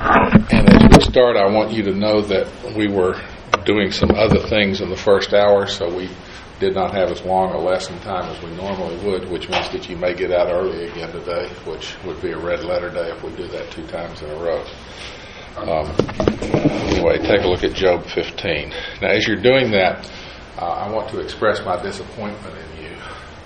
And as we start, I want you to know that we were doing some other things in the first hour, so we did not have as long a lesson time as we normally would, which means that you may get out early again today, which would be a red letter day if we do that 2 times in a row. Anyway, take a look at Job 15. Now, as you're doing that, I want to express my disappointment in you.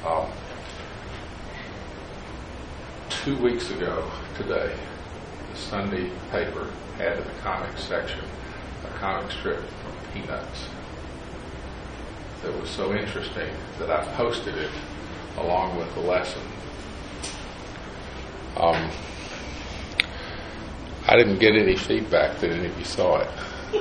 2 weeks ago today, the Sunday paper had in the comics section a comic strip from Peanuts that was so interesting that I posted it along with the lesson. I didn't get any feedback that any of you saw it.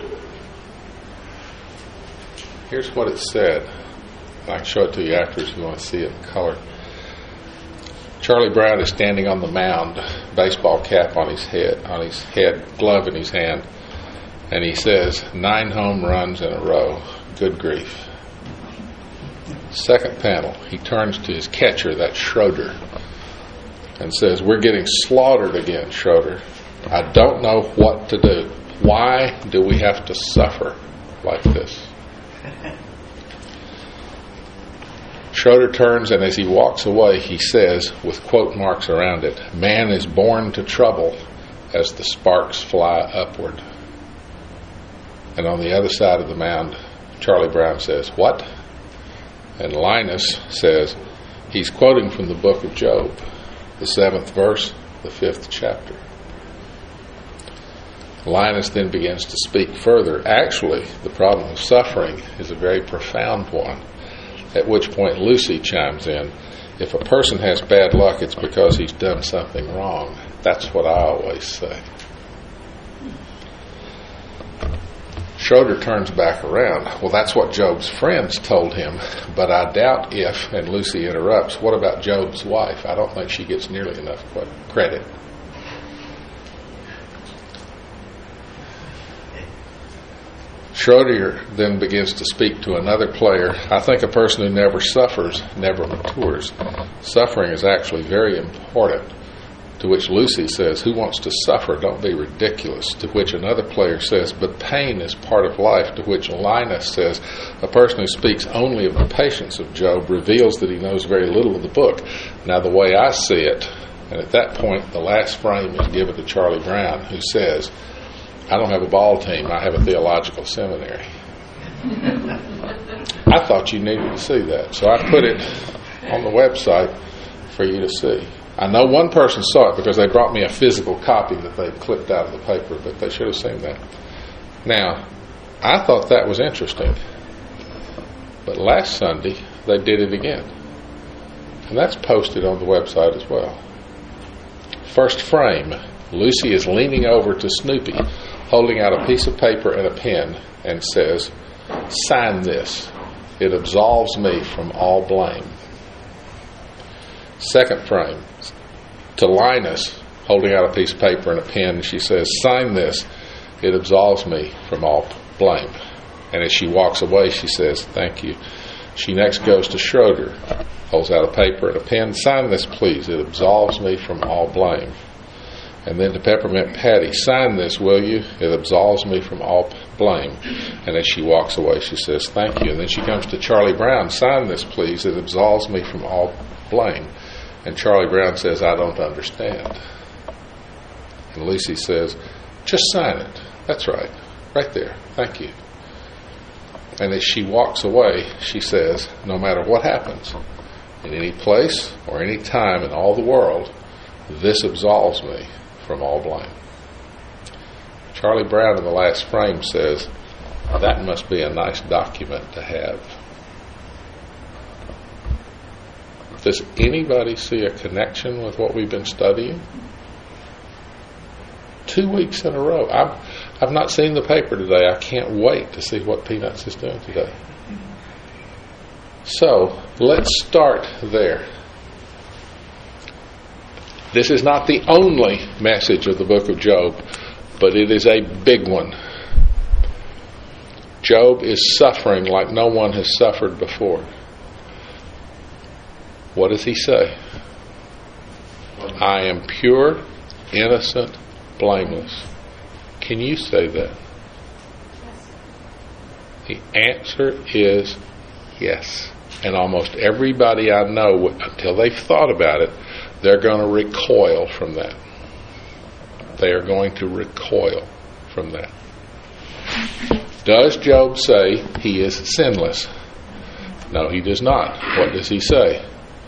Here's what it said. I can show it to you after if you want to see it in color. Charlie Brown is standing on the mound, baseball cap on his head, glove in his hand, and he says, 9 home runs in a row. Good grief. Second panel, he turns to his catcher, that's Schroeder, and says, we're getting slaughtered again, Schroeder. I don't know what to do. Why do we have to suffer like this? Schroeder turns, and as he walks away, he says, with quote marks around it, man is born to trouble as the sparks fly upward. And on the other side of the mound, Charlie Brown says, what? And Linus says, he's quoting from the book of Job, the 7th verse, the 5th chapter. Linus then begins to speak further. Actually, the problem of suffering is a very profound one, at which point Lucy chimes in. If a person has bad luck, it's because he's done something wrong. That's what I always say. Schroeder turns back around. Well, that's what Job's friends told him, but I doubt if, and Lucy interrupts, what about Job's wife? I don't think she gets nearly enough credit. Schroeder then begins to speak to another player. I think a person who never suffers never matures. Suffering is actually very important. To which Lucy says, who wants to suffer? Don't be ridiculous. To which another player says, but pain is part of life. To which Linus says, a person who speaks only of the patience of Job reveals that he knows very little of the book. Now, the way I see it, and at that point, the last frame is given to Charlie Brown, who says, I don't have a ball team, I have a theological seminary. I thought you needed to see that, so I put it on the website for you to see. I know one person saw it because they brought me a physical copy that they clipped out of the paper, but they should have seen that. Now, I thought that was interesting, but last Sunday they did it again, and that's posted on the website as well. First frame, Lucy is leaning over to Snoopy, holding out a piece of paper and a pen, and says, sign this. It absolves me from all blame. Second frame, to Linus, holding out a piece of paper and a pen, she says, sign this. It absolves me from all blame. And as she walks away, she says, thank you. She next goes to Schroeder, holds out a paper and a pen. Sign this, please. It absolves me from all blame. And then to Peppermint Patty, sign this, will you? It absolves me from all blame. And as she walks away, she says, thank you. And then she comes to Charlie Brown, sign this, please. It absolves me from all blame. And Charlie Brown says, I don't understand. And Lucy says, just sign it. That's right. Right there. Thank you. And as she walks away, she says, no matter what happens, in any place or any time in all the world, this absolves me from all blame. Charlie Brown in the last frame says, that must be a nice document to have. Does anybody see a connection with what we've been studying? 2 weeks in a row. I've not seen the paper today. I can't wait to see what Peanuts is doing today. So, let's start there. This is not the only message of the book of Job, but it is a big one. Job is suffering like no one has suffered before. What does he say? I am pure, innocent, blameless. Can you say that? The answer is yes. And almost everybody I know, until they've thought about it, they're going to recoil from that. They are going to recoil from that. Does Job say he is sinless? No, he does not. What does he say?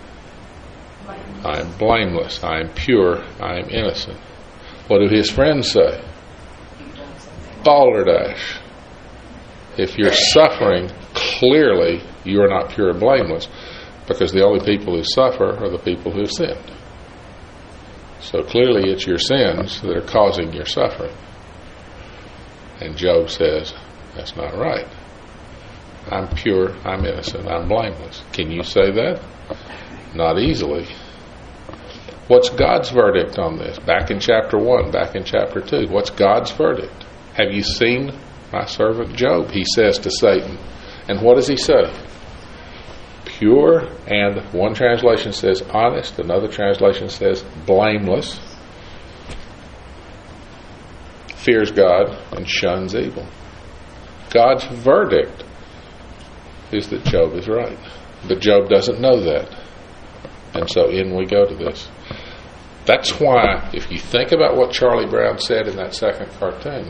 I am blameless. I am pure. I am innocent. What do his friends say? Balderdash. If you're suffering, clearly you are not pure and blameless, because the only people who suffer are the people who have sinned. So clearly it's your sins that are causing your suffering. And Job says, that's not right. I'm pure, I'm innocent, I'm blameless. Can you say that? Not easily. What's God's verdict on this? Back in chapter 1, back in chapter 2. What's God's verdict? Have you seen my servant Job? He says to Satan. And what does he say? Pure, and one translation says honest, another translation says blameless, fears God and shuns evil. God's verdict is that Job is right. But Job doesn't know that. And so in we go to this. That's why, if you think about what Charlie Brown said in that second cartoon,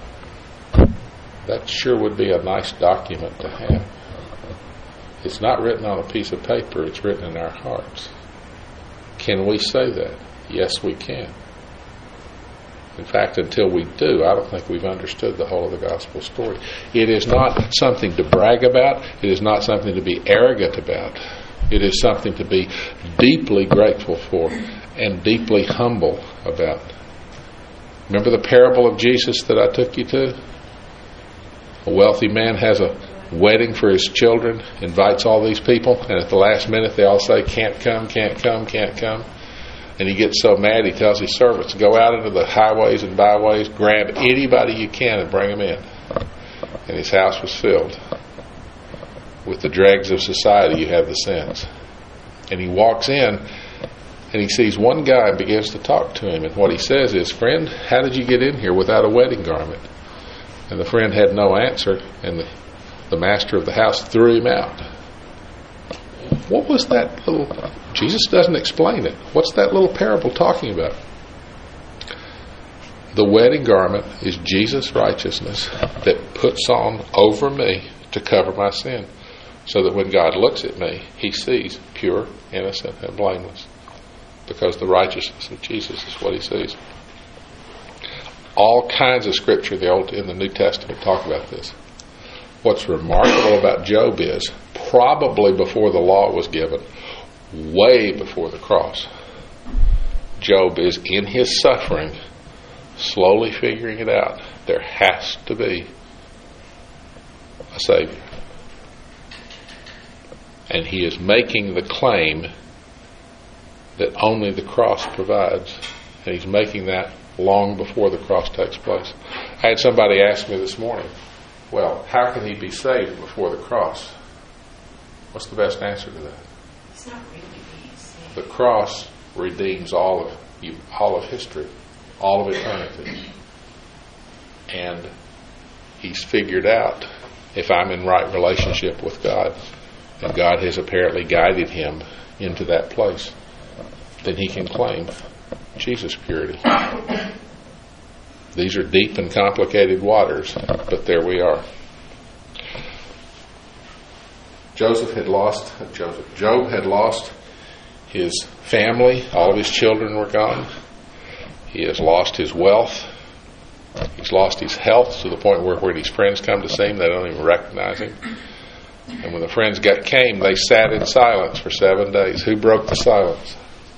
that sure would be a nice document to have. It's not written on a piece of paper, it's written in our hearts. Can we say that? Yes, we can. In fact, until we do, I don't think we've understood the whole of the gospel story. It is not something to brag about. It is not something to be arrogant about. It is something to be deeply grateful for and deeply humble about. Remember the parable of Jesus that I took you to? A wealthy man has a wedding for his children, invites all these people, and at the last minute they all say, can't come, can't come, can't come. And he gets so mad he tells his servants, go out into the highways and byways, grab anybody you can and bring them in. And his house was filled with the dregs of society. You have the sense. And he walks in and he sees one guy and begins to talk to him. And what he says is, friend, how did you get in here without a wedding garment? And the friend had no answer, and the master of the house threw him out. What was that little... Jesus doesn't explain it. What's that little parable talking about? The wedding garment is Jesus' righteousness that puts on over me to cover my sin, so that when God looks at me, he sees pure, innocent, and blameless, because the righteousness of Jesus is what he sees. All kinds of scripture in the New Testament talk about this. What's remarkable about Job is, probably before the law was given, way before the cross, Job is in his suffering slowly figuring it out. There has to be a Savior. And he is making the claim that only the cross provides. And he's making that long before the cross takes place. I had somebody ask me this morning, well, how can he be saved before the cross? What's the best answer to that? It's not really being saved. The cross redeems all of history, all of eternity. And he's figured out, if I'm in right relationship with God, and God has apparently guided him into that place, then he can claim Jesus' purity. These are deep and complicated waters, but there we are. Job had lost his family. All of his children were gone. He has lost his wealth. He's lost his health to the point where when his friends come to see him, they don't even recognize him. And when the friends came, they sat in silence for 7 days. Who broke the silence?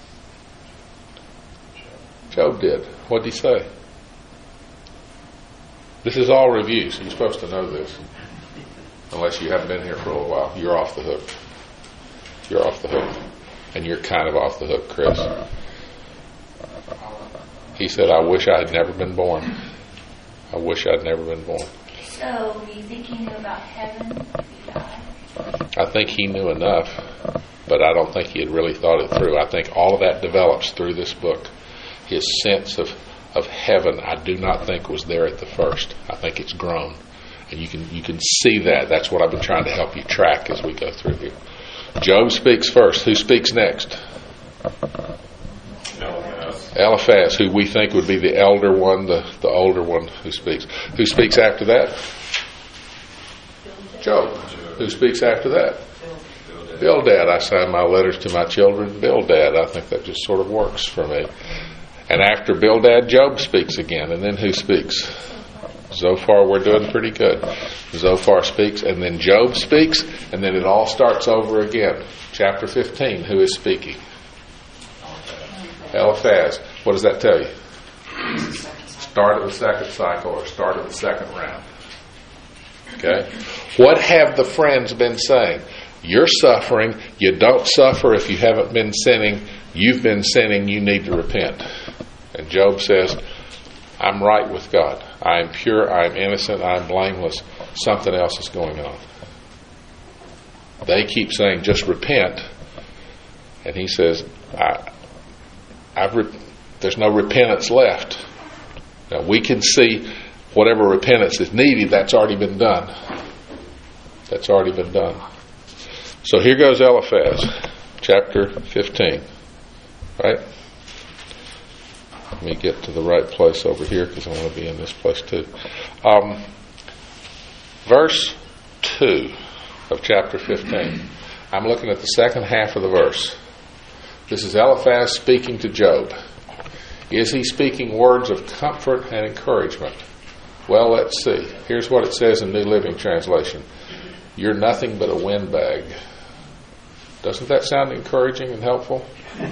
Job did. What did he say? This is all review, so you're supposed to know this. Unless you haven't been here for a little while. You're off the hook. You're off the hook. And you're kind of off the hook, Chris. He said, I wish I had never been born. I wish I'd never been born. So, do you think he knew about heaven if he died? I think he knew enough, but I don't think he had really thought it through. I think all of that develops through this book. His sense of of heaven, I do not think was there at the first. I think it's grown. And you can see that. That's what I've been trying to help you track as we go through here. Job speaks first. Who speaks next? Eliphaz, who we think would be the elder one, the older one who speaks. Who speaks after that? Job. Who speaks after that? Bildad. I sign my letters to my children, Bildad. I think that just sort of works for me. And after Bildad, Job speaks again. And then who speaks? Zophar. We're doing pretty good. Zophar speaks, and then Job speaks, and then it all starts over again. Chapter 15, who is speaking? Eliphaz. What does that tell you? Start of the second cycle, or start of the second round. Okay? What have the friends been saying? You're suffering. You don't suffer if you haven't been sinning. You've been sinning. You need to repent. And Job says, I'm right with God. I am pure. I am innocent. I am blameless. Something else is going on. They keep saying, just repent. And he says, there's no repentance left. Now, we can see whatever repentance is needed, that's already been done. That's already been done. So here goes Eliphaz, chapter 15. Right? Let me get to the right place over here because I want to be in this place too. Verse 2 of chapter 15. I'm looking at the second half of the verse. This is Eliphaz speaking to Job. Is he speaking words of comfort and encouragement? Well, let's see. Here's what it says in New Living Translation. You're nothing but a windbag. Doesn't that sound encouraging and helpful?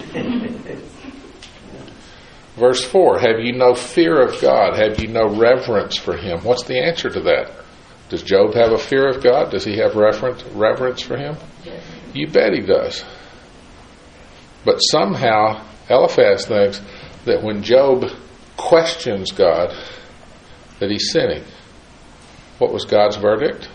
Verse 4, have you no fear of God? Have you no reverence for Him? What's the answer to that? Does Job have a fear of God? Does he have reverence for Him? You bet he does. But somehow Eliphaz thinks that when Job questions God, that he's sinning. What was God's verdict?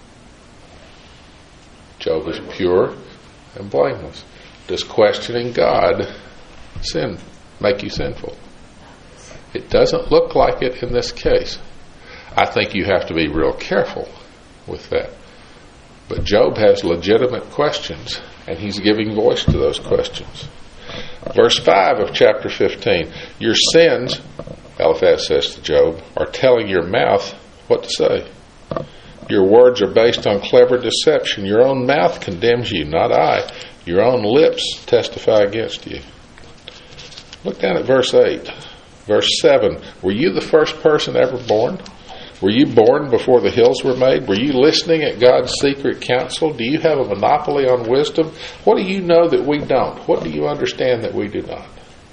Job is pure and blameless. Does questioning God make you sinful? It doesn't look like it in this case. I think you have to be real careful with that. But Job has legitimate questions, and he's giving voice to those questions. Verse 5 of chapter 15. Your sins, Eliphaz says to Job, are telling your mouth what to say. Your words are based on clever deception. Your own mouth condemns you, not I. Your own lips testify against you. Look down at verse 8. Verse 7. Were you the first person ever born? Were you born before the hills were made? Were you listening at God's secret counsel? Do you have a monopoly on wisdom? What do you know that we don't? What do you understand that we do not?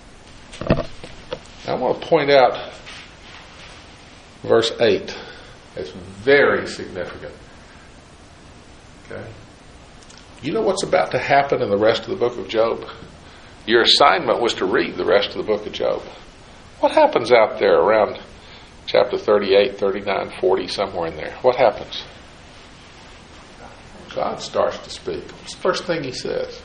I want to point out verse 8. It's very significant. Okay? You know what's about to happen in the rest of the book of Job? Your assignment was to read the rest of the book of Job. What happens out there around chapter 38, 39, 40, somewhere in there? What happens? God starts to speak. What's the first thing He says?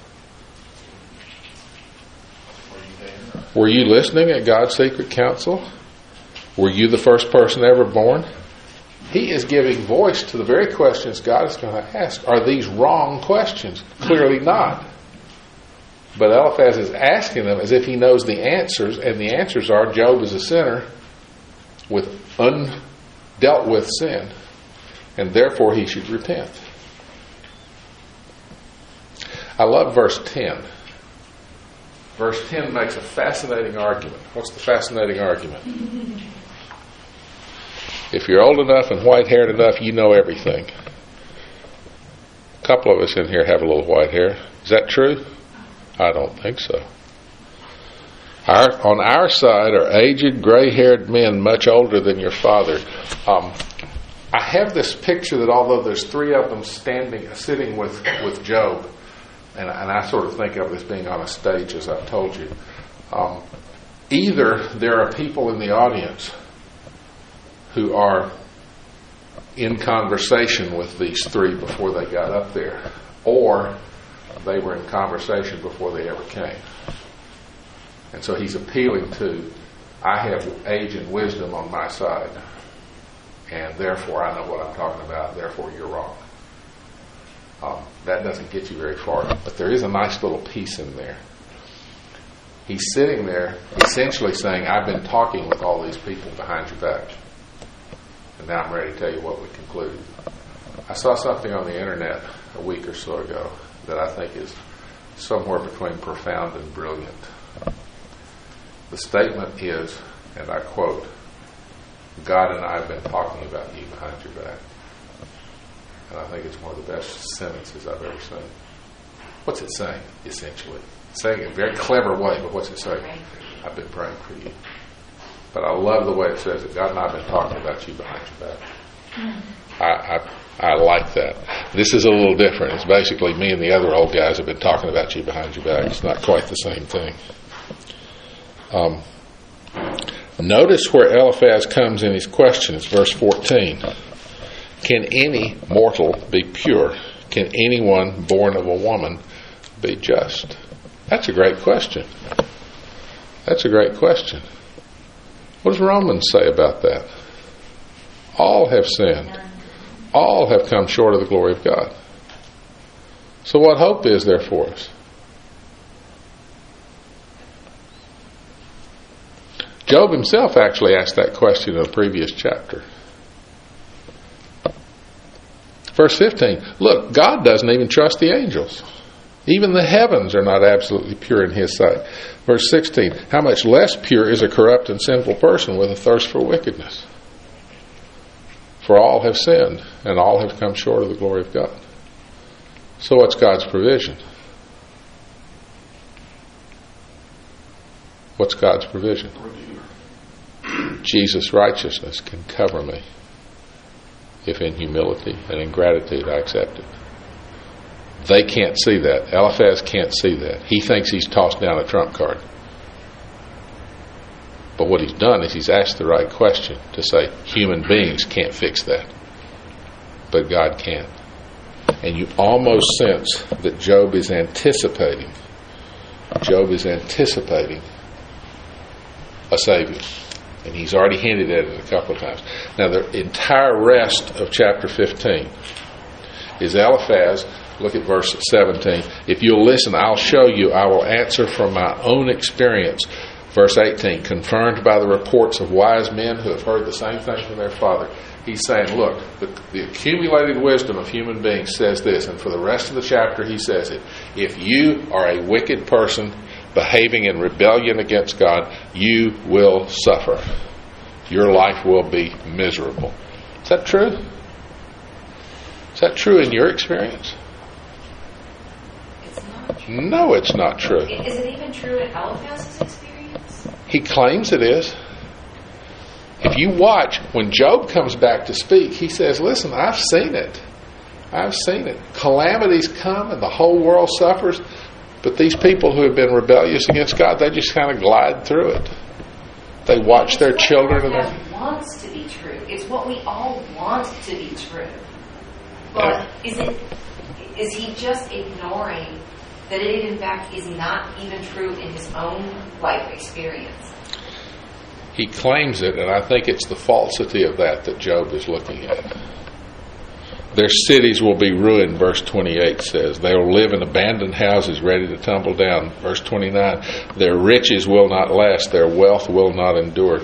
Were you listening at God's secret counsel? Were you the first person ever born? He is giving voice to the very questions God is going to ask. Are these wrong questions? Clearly not. But Eliphaz is asking them as if he knows the answers, and the answers are Job is a sinner with undealt with sin, and therefore he should repent. I love verse 10. Verse 10 makes a fascinating argument. What's the fascinating argument? If you're old enough and white-haired enough, you know everything. A couple of us in here have a little white hair. Is that true? I don't think so. On our side are aged, gray-haired men much older than your father. I have this picture that although there's three of them sitting with Job, and I sort of think of it as being on a stage, as I've told you. Either there are people in the audience who are in conversation with these three before they got up there, or they were in conversation before they ever came. And so he's appealing to I have age and wisdom on my side, and therefore I know what I'm talking about, therefore you're wrong. That doesn't get you very far, but there is a nice little piece in there. He's sitting there essentially saying, I've been talking with all these people behind your back, and now I'm ready to tell you what we concluded. I saw something on the internet a week or so ago that I think is somewhere between profound and brilliant. The statement is, and I quote, God and I have been talking about you behind your back. And I think it's one of the best sentences I've ever seen. What's it saying, essentially? It's saying it in a very clever way, but what's it saying? I've been praying for you. But I love the way it says that God and I have been talking about you behind your back. I like that. This is a little different. It's basically me and the other old guys have been talking about you behind your back. It's not quite the same thing. Notice where Eliphaz comes in his question. It's verse 14. Can any mortal be pure? Can anyone born of a woman be just? That's a great question. That's a great question. What does Romans say about that? All have sinned. All have come short of the glory of God. So what hope is there for us? Job himself actually asked that question in a previous chapter. Verse 15, look, God doesn't even trust the angels. Even the heavens are not absolutely pure in His sight. Verse 16, how much less pure is a corrupt and sinful person with a thirst for wickedness? For all have sinned, and all have come short of the glory of God. So what's God's provision? What's God's provision? Jesus' righteousness can cover me if in humility and in gratitude I accept it. They can't see that. Eliphaz can't see that. He thinks he's tossed down a trump card. But what he's done is he's asked the right question to say human beings can't fix that, but God can. And you almost sense that Job is anticipating a Savior. And he's already hinted at it a couple of times. Now, the entire rest of chapter 15 is Eliphaz. Look at verse 17. If you'll listen, I'll show you. I will answer from my own experience. Verse 18, confirmed by the reports of wise men who have heard the same thing from their father. He's saying, look, the accumulated wisdom of human beings says this. And for the rest of the chapter, he says it. If you are a wicked person behaving in rebellion against God, you will suffer. Your life will be miserable. Is that true? Is that true in your experience? It's not true. No, it's not true. Is it even true in Eliphaz's experience? He claims it is. If you watch, when Job comes back to speak, he says, listen, I've seen it. I've seen it. Calamities come and the whole world suffers. But these people who have been rebellious against God, they just kind of glide through it. They watch their children. It wants to be true. It's what we all want to be true. But is he just ignoring that it in fact is not even true in his own life experience? He claims it, and I think it's the falsity of that Job is looking at. Their cities will be ruined, verse 28 says. They will live in abandoned houses ready to tumble down. Verse 29, their riches will not last. Their wealth will not endure.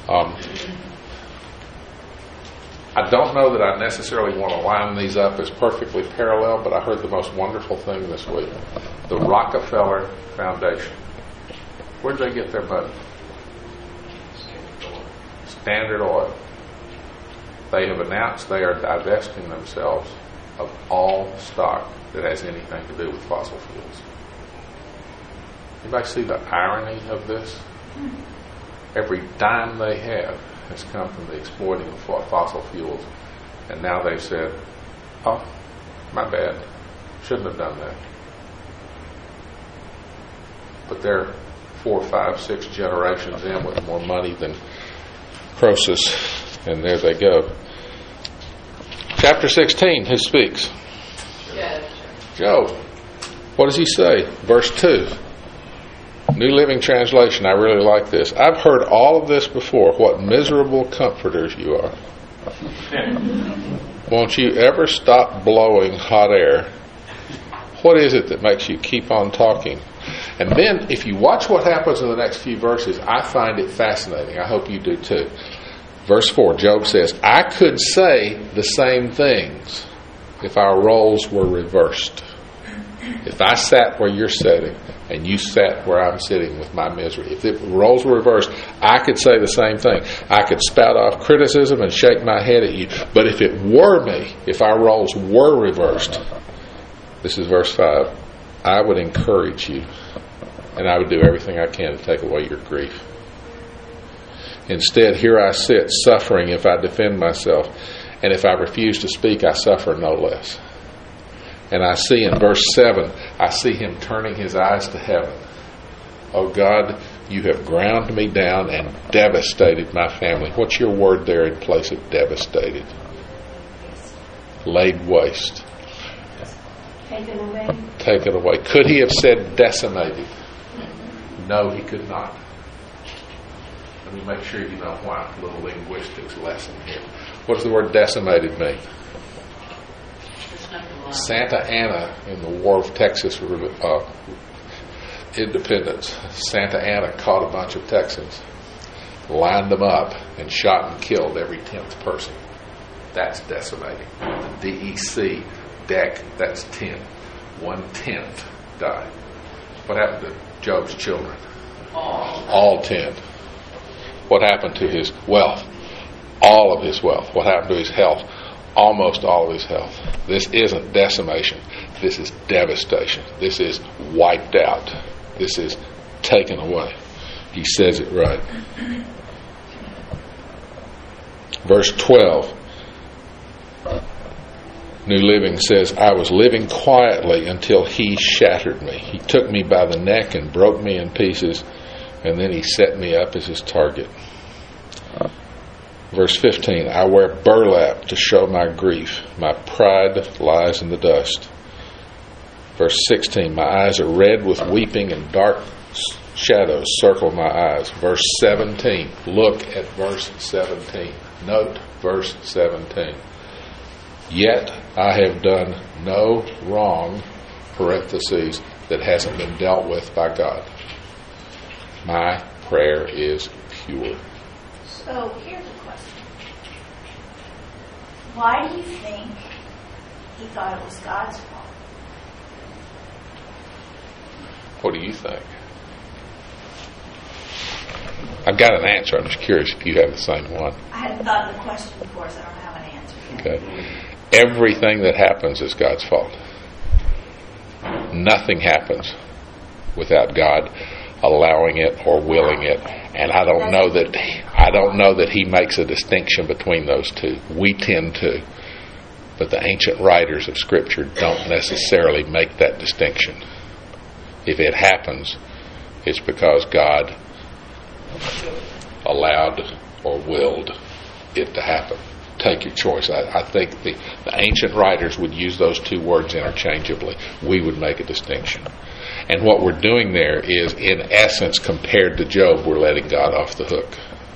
I don't know that I necessarily want to line these up as perfectly parallel, but I heard the most wonderful thing this week. The Rockefeller Foundation. Where did they get their money? Standard Oil. They have announced they are divesting themselves of all stock that has anything to do with fossil fuels. Anybody see the irony of this? Every dime they have has come from the exploiting of fossil fuels. And now they've said, oh, my bad. Shouldn't have done that. But they're 4, 5, 6 generations in with more money than Croesus, and there they go. Chapter 16, who speaks? Job. Job. What does he say? Verse 2. New Living Translation, I really like this. I've heard all of this before. What miserable comforters you are. Won't you ever stop blowing hot air? What is it that makes you keep on talking? And then, if you watch what happens in the next few verses, I find it fascinating. I hope you do too. Verse 4, Job says, I could say the same things if our roles were reversed. If I sat where you're sitting and you sat where I'm sitting with my misery, if the roles were reversed, I could say the same thing. I could spout off criticism and shake my head at you. But if it were me, if our roles were reversed, this is verse 5, I would encourage you and I would do everything I can to take away your grief. Instead, here I sit suffering if I defend myself, and if I refuse to speak, I suffer no less. And I see in verse 7, I see him turning his eyes to heaven. Oh God, you have ground me down and devastated my family. What's your word there in place of devastated? Laid waste. Take it away. Take it away. Could he have said decimated? No, he could not. Let me make sure you know why. A little linguistics lesson here. What does the word decimated mean? Santa Anna in the War of Texas independence. Santa Anna caught a bunch of Texans, lined them up, and shot and killed every 10th person. That's decimating. The DEC, DEC, that's 10. 1/10 died. What happened to Job's children? All 10. What happened to his wealth? All of his wealth. What happened to his health? Almost all of his health. This isn't decimation. This is devastation. This is wiped out. This is taken away. He says it right. Verse 12, New Living says, I was living quietly until he shattered me. He took me by the neck and broke me in pieces, and then he set me up as his target. Verse 15, I wear burlap to show my grief. My pride lies in the dust. Verse 16, my eyes are red with weeping and dark shadows circle my eyes. Verse 17, look at verse 17. Note verse 17. Yet I have done no wrong, parentheses, that hasn't been dealt with by God. My prayer is pure. So here's a question. Why do you think he thought it was God's fault? What do you think? I've got an answer. I'm just curious if you have the same one. I hadn't thought of the question before, so I don't have an answer yet. Okay. Everything that happens is God's fault. Nothing happens without God allowing it or willing it. And I don't know that he makes a distinction between those two. We tend to, but the ancient writers of Scripture don't necessarily make that distinction. If it happens, it's because God allowed or willed it to happen. Take your choice. I think the ancient writers would use those two words interchangeably. We would make a distinction. And what we're doing there is, in essence, compared to Job, we're letting God off the hook.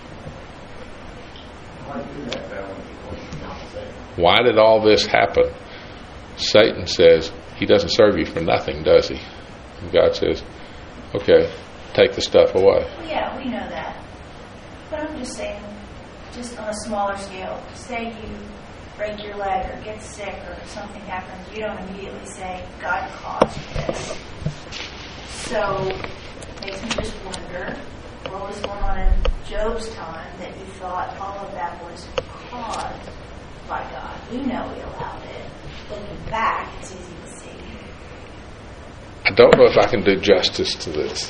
Why did all this happen? Satan says he doesn't serve you for nothing, does he? And God says, okay, take the stuff away. Well, yeah, we know that. But I'm just saying, just on a smaller scale, say you break your leg or get sick or something happens, you don't immediately say, God caused this. So it makes me just wonder what was going on in Job's time that you thought all of that was caused by God. We know he allowed it. Looking back, it's easy to see. I don't know if I can do justice to this.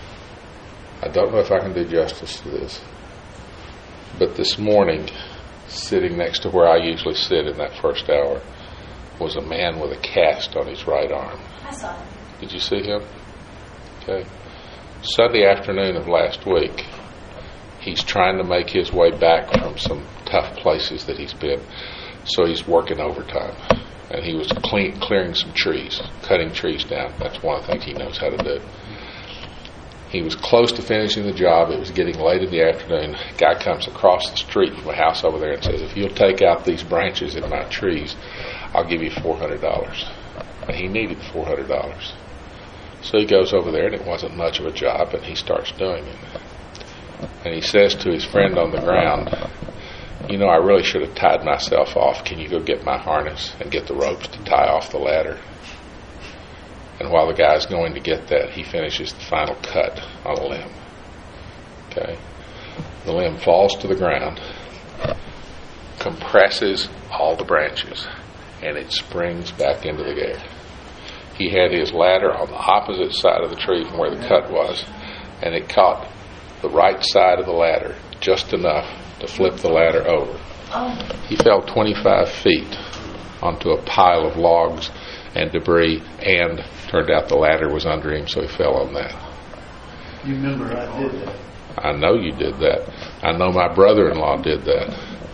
But this morning, sitting next to where I usually sit in that first hour, was a man with a cast on his right arm. I saw him. Did you see him? Okay. Sunday afternoon of last week, he's trying to make his way back from some tough places that he's been, so he's working overtime. And he was clearing some trees, cutting trees down. That's one of the things he knows how to do. He was close to finishing the job. It was getting late in the afternoon. A guy comes across the street from a house over there and says, if you'll take out these branches in my trees, I'll give you $400. And he needed $400. So he goes over there, and it wasn't much of a job, and he starts doing it. And he says to his friend on the ground, you know, I really should have tied myself off. Can you go get my harness and get the ropes to tie off the ladder? And while the guy's going to get that, he finishes the final cut on a limb. Okay? The limb falls to the ground, compresses all the branches, and it springs back into the air. He had his ladder on the opposite side of the tree from where the cut was, and it caught the right side of the ladder just enough to flip the ladder over. He fell 25 feet onto a pile of logs and debris, and turned out the ladder was under him, so he fell on that. You remember I did that. I know you did that. I know my brother-in-law did that.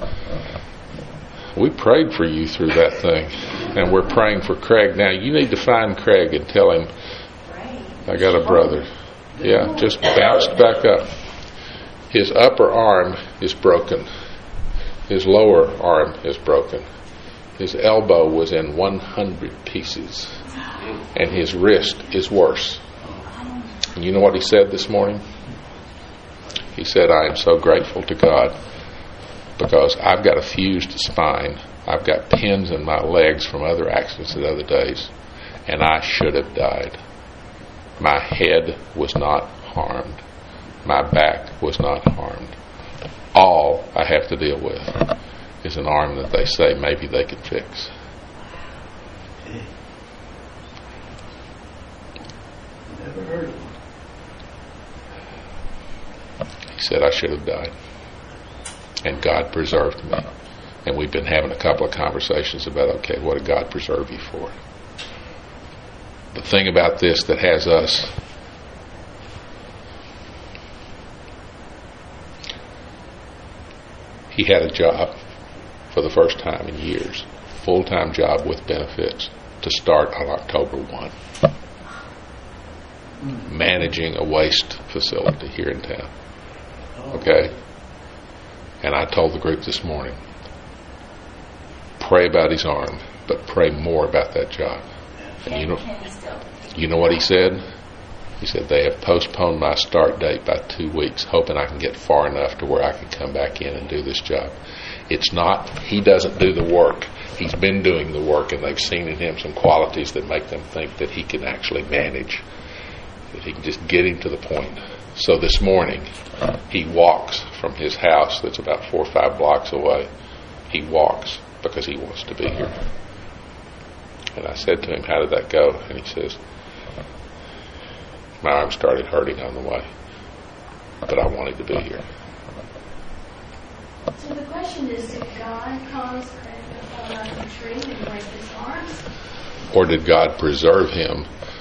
We prayed for you through that thing, and we're praying for Craig. Now, you need to find Craig and tell him, I got a brother. Yeah, just bounced back up. His upper arm is broken. His lower arm is broken. His elbow was in 100 pieces, and his wrist is worse. And you know what he said this morning? He said, I am so grateful to God because I've got a fused spine. I've got pins in my legs from other accidents and other days, and I should have died. My head was not harmed. My back was not harmed. All I have to deal with is an arm that they say maybe they can fix. Never heard of one. He said, I should have died. And God preserved me. And we've been having a couple of conversations about, okay, what did God preserve you for? The thing about this that has us he had a job for the first time in years, full-time job with benefits, to start on October 1, managing a waste facility here in town. Okay? And I told the group this morning, pray about his arm, but pray more about that job. And you know what he said? He said, they have postponed my start date by 2 weeks, hoping I can get far enough to where I can come back in and do this job. It's not, he doesn't do the work. He's been doing the work, and they've seen in him some qualities that make them think that he can actually manage, that he can just get him to the point. So this morning, he walks from his house that's about 4 or 5 blocks away. He walks because he wants to be here. And I said to him, how did that go? And he says, my arm started hurting on the way, but I wanted to be here. So the question is, did God cause Craig to fall out of the tree and break his arms? Or did God preserve him?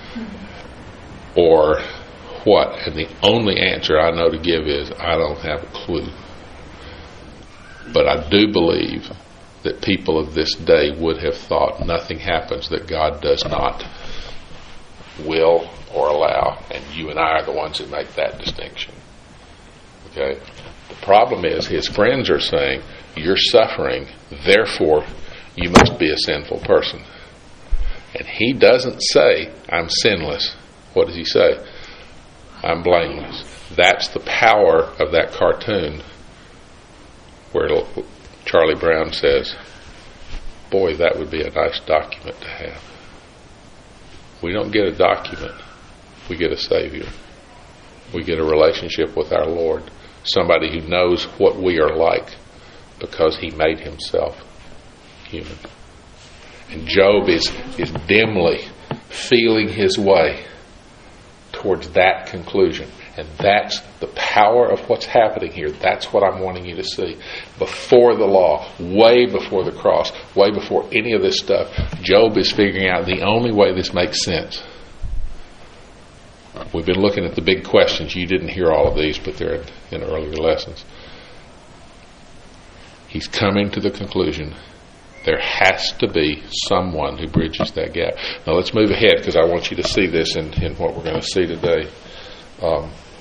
Or what? And the only answer I know to give is, I don't have a clue. But I do believe that people of this day would have thought nothing happens that God does not will or allow, and you and I are the ones that make that distinction. Okay? The problem is his friends are saying, you're suffering, therefore you must be a sinful person. And he doesn't say, I'm sinless. What does he say? I'm blameless. That's the power of that cartoon where Charlie Brown says, boy, that would be a nice document to have. We don't get a document. We get a Savior. We get a relationship with our Lord. Somebody who knows what we are like because he made himself human. And Job is dimly feeling his way towards that conclusion. And that's the power of what's happening here. That's what I'm wanting you to see. Before the law, way before the cross, way before any of this stuff, Job is figuring out the only way this makes sense. We've been looking at the big questions. You didn't hear all of these, but they're in earlier lessons. He's coming to the conclusion there has to be someone who bridges that gap. Now let's move ahead because I want you to see this in what we're going to see today.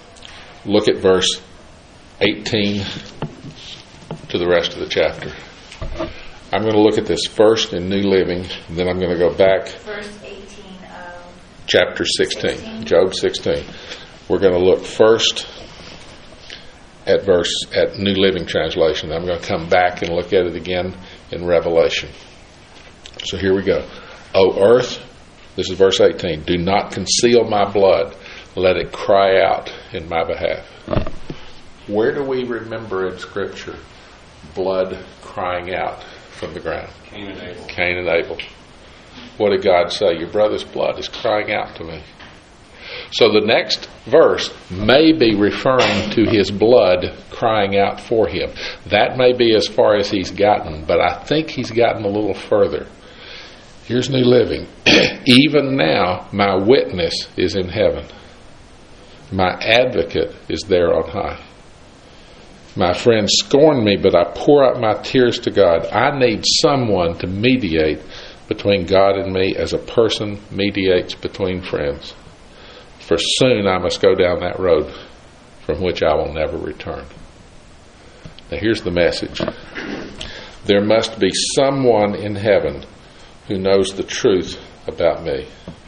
look at verse 18 to the rest of the chapter. I'm going to look at this first in New Living, and then I'm going to go back. Verse 18 of Chapter 16, Job 16. We're going to look first at New Living Translation. I'm going to come back and look at it again in Revelation. So here we go. O earth, this is verse 18, do not conceal my blood. Let it cry out in my behalf. Where do we remember in Scripture blood crying out from the ground? Cain and Abel. Cain and Abel. What did God say? Your brother's blood is crying out to me. So the next verse may be referring to his blood crying out for him. That may be as far as he's gotten, but I think he's gotten a little further. Here's New Living. Even now my witness is in heaven. My advocate is there on high. My friends scorn me, but I pour out my tears to God. I need someone to mediate between God and me as a person mediates between friends. For soon I must go down that road from which I will never return. Now here's the message. There must be someone in heaven who knows the truth about me.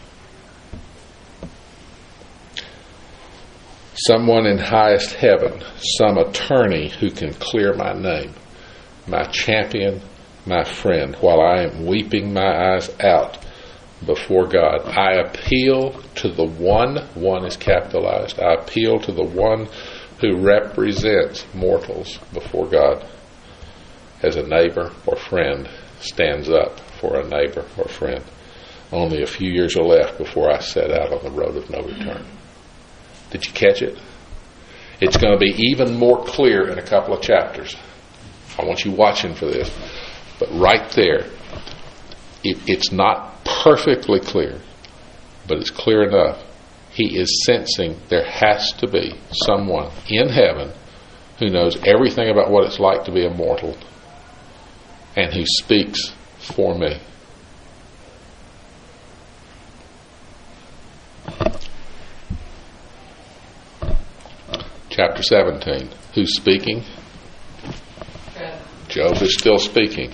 Someone in highest heaven, some attorney who can clear my name, my champion, my friend, while I am weeping my eyes out before God. I appeal to the one is capitalized, I appeal to the one who represents mortals before God as a neighbor or friend stands up for a neighbor or friend. Only a few years are left before I set out on the road of no return. Did you catch it? It's going to be even more clear in a couple of chapters. I want you watching for this. But right there, it's not perfectly clear, but it's clear enough. He is sensing there has to be someone in heaven who knows everything about what it's like to be a mortal and who speaks for me. Chapter 17. Who's speaking? Job is still speaking.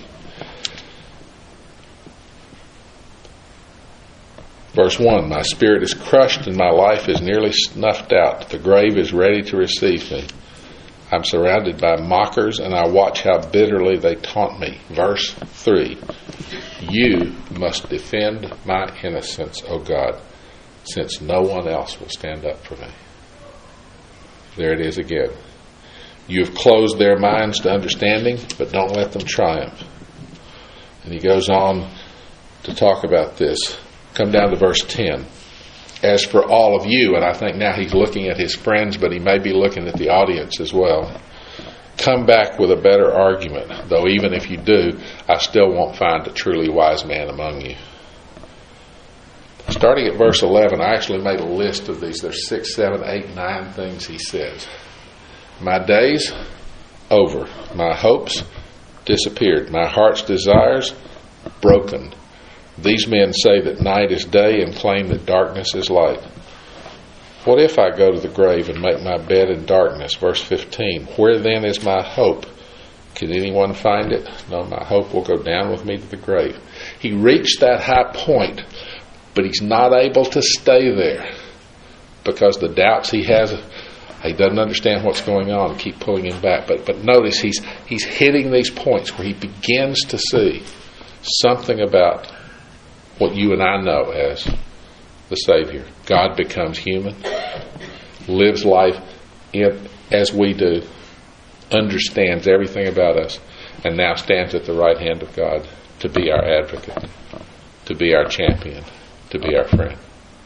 Verse 1, my spirit is crushed and my life is nearly snuffed out. The grave is ready to receive me. I'm surrounded by mockers and I watch how bitterly they taunt me. Verse 3, you must defend my innocence, O God, since no one else will stand up for me. There it is again. You have closed their minds to understanding, but don't let them triumph. And he goes on to talk about this. Come down to verse 10. As for all of you, and I think now he's looking at his friends, but he may be looking at the audience as well. Come back with a better argument, though even if you do, I still won't find a truly wise man among you. Starting at verse 11, I actually made a list of these. There's 6, 7, 8, 9 things he says. My days, over. My hopes, disappeared. My heart's desires, broken. These men say that night is day and claim that darkness is light. What if I go to the grave and make my bed in darkness? Verse 15. Where then is my hope? Can anyone find it? No, my hope will go down with me to the grave. He reached that high point, but he's not able to stay there because the doubts he has, he doesn't understand what's going on and keep pulling him back. But notice he's hitting these points where he begins to see something about what you and I know as the Savior. God becomes human, lives life as we do, understands everything about us, and now stands at the right hand of God to be our advocate, to be our champion, to be our friend.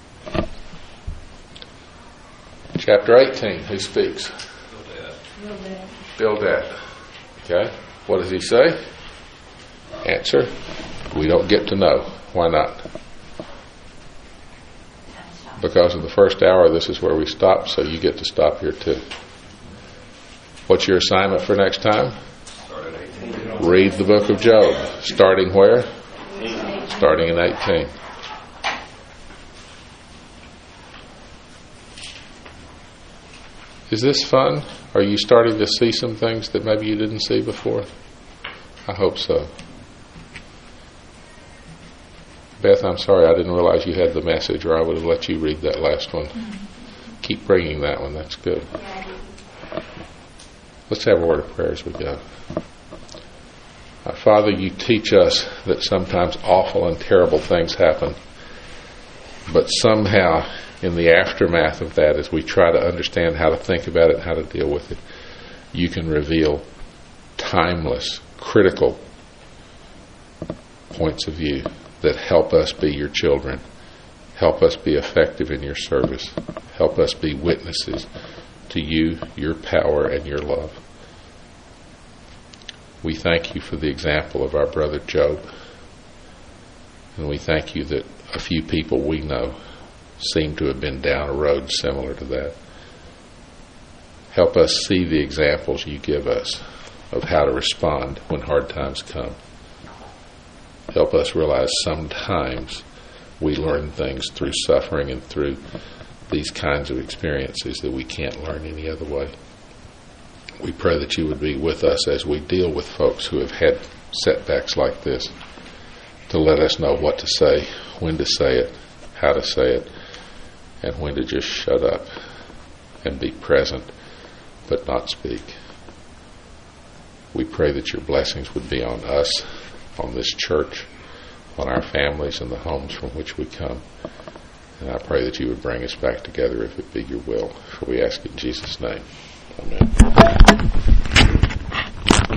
Chapter 18, who speaks? Bildad. Okay, what does he say? Answer, we don't get to know. Why not? Because in the first hour, this is where we stop, so you get to stop here too. What's your assignment for next time? Read the book of Job. Starting where? Starting in 18. Is this fun? Are you starting to see some things that maybe you didn't see before? I hope so. Beth, I'm sorry I didn't realize you had the message, or I would have let you read that last one. Keep bringing that one. That's good. Let's have a word of prayer as we go. Father, you teach us that sometimes awful and terrible things happen, but somehow in the aftermath of that, as we try to understand how to think about it and how to deal with it, you can reveal timeless, critical points of view that help us be your children, help us be effective in your service, help us be witnesses to you, your power, and your love. We thank you for the example of our brother Job, and we thank you that a few people we know seem to have been down a road similar to that. Help us see the examples you give us of how to respond when hard times come. Help us realize sometimes we learn things through suffering and through these kinds of experiences that we can't learn any other way. We pray that you would be with us as we deal with folks who have had setbacks like this, to let us know what to say, when to say it, how to say it, and when to just shut up and be present but not speak. We pray that your blessings would be on us, on this church, on our families and the homes from which we come. And I pray that you would bring us back together if it be your will. For we ask in Jesus' name. Amen.